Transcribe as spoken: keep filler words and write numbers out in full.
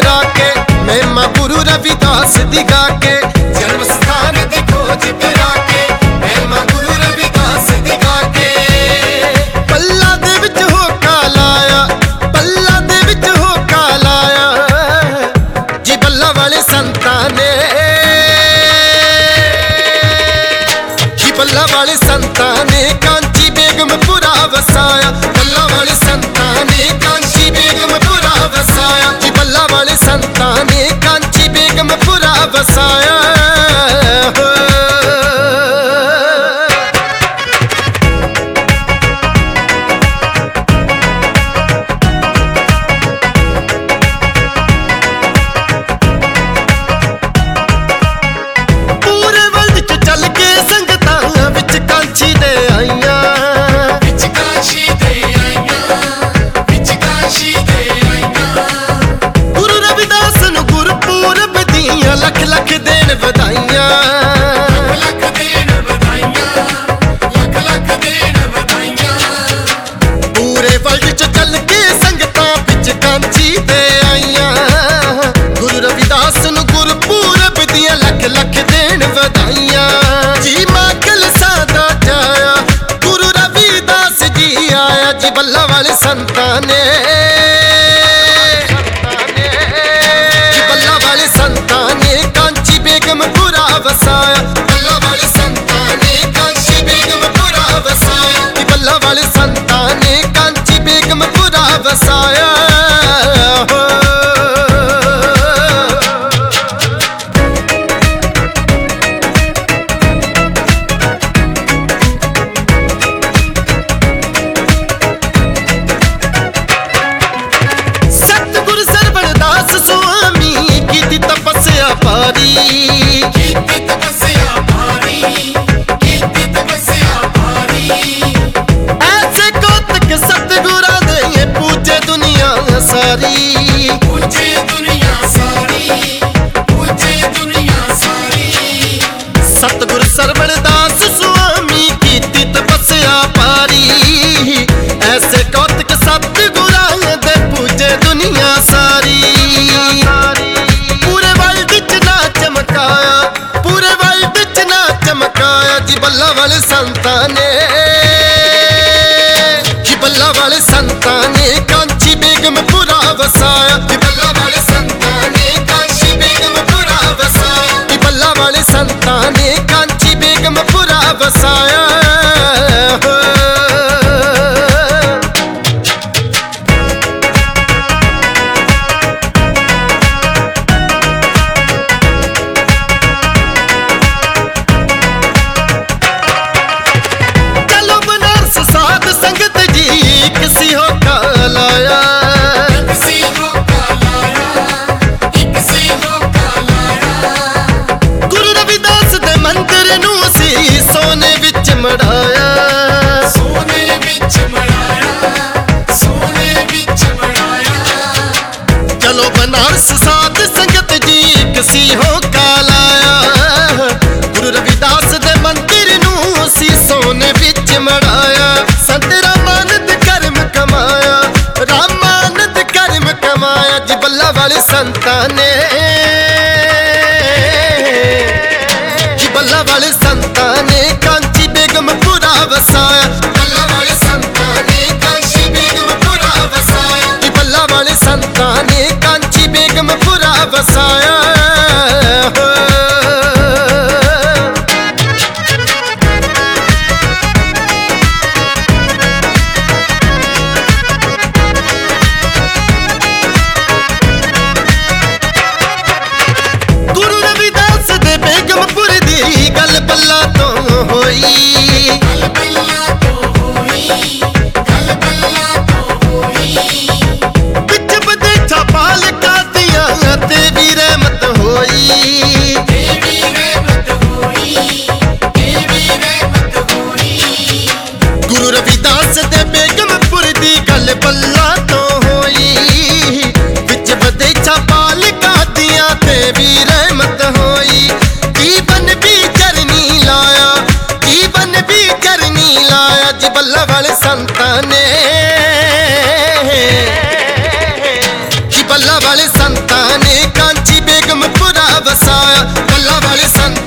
ला के, महिमा गुरु रविदास दी गा के, जन्म स्थान दी खोज करा के, महिमा गुरु रविदास दी गा के। पल्ला दे विच होका लाया, पल्ला दे विच होका लाया, जी बल्ला वाले संतां ने, जी बल्ला वाले संतां ने कांची बेगमपुरा वसाया, बल्ला वाले संतां ने कांची बेगमपुरा वसाया, जी बल्ला वाले संतां ने कांची बेगमपुरा वसाया। पूरे वर्ल्ड च चल के संगतां विच कांची दे आईयां, लख लख देन बधाइयां, लख देन बधाइयां, लख लख देन बधाइयां। पूरे वर्ल्ड च चल के संगतां विच कांची ते आईयां, गुरु रविदास नूं गुरपूरब दियां लख लख देन बधाइयां। जी मां कलसा दा जाया, गुरु रविदास जी आया, जी बल्ला वाले संतां ने, बेगमपुरा वसाया, बल्ला वाले संतां ने कांची बेगमपुरा वसाया, बल्ला वाले संतां ने कांची बेगमपुरा वसाया। सतगुरु सरवणदास स्वामी की तपस्या पारी, सारी पूजे दुनिया सारी, पूजे दुनिया सारी। सतगुरु सरवणदास स्वामी की तपस्या पारी, ऐसे कौतक सतगुरां दे पूजे दुनिया सारी। पूरे वर्ल्ड च ना चमकाया, पूरे वर्ल्ड च ना चमकाया, जी बल्ला वाले संतां ने, जी बल्ला वाले संतां ने कांची बेगमपुरा वसाया, बल्ला वाले संतां ने कांची बेगमपुरा वसाया, बल्ला वाले संतां ने कांची बेगमपुरा वसाया। चलो बनारस साध संगत जी किसी हो का लाया, सोने विच मढ़ाया, सोने विच मढ़ाया, सोने विच मढ़ाया। चलो बनारस साध संगत जी किसी हो का लाया, गुरु रविदास दे मंदिर नूं सी सोने विच मढ़ाया। संत रामानंद कर्म कमाया, रामानंद कर्म कमाया, जी बल्ला वाले संतां ने, जी बल्ला वाले संतां ने कांची बेगमपुरा वसाया, बल्ला वाले संतां ने कांची बेगमपुरा वसाया, जी बल्ला वाले संतां ने कांची बेगमपुरा वसाया। गुरु रविदास दे बेगमपुर दी गल बल्ला तो होई, गल बल्ला तो होई, गल बल्ला तो होई। बिच बदेठा पाल कादियां ते भी रहमत होई, देवी रहमत होई, देवी रहमत होई। गुरु रविदास दे बेगमपुर दी गल बल्ला तो होई, बिच बदेठा पाल कादियां ते भी रहमत होई। जीवन भी चरनी लाया, जीवन भी चरनी लाया, जी बल्ला वाले संतां ने, जी बल्ला वाले संतां ने ਵਸਾਇਆ ਗੱਲਾਂ ਵਾਲੇ ਸੰਤ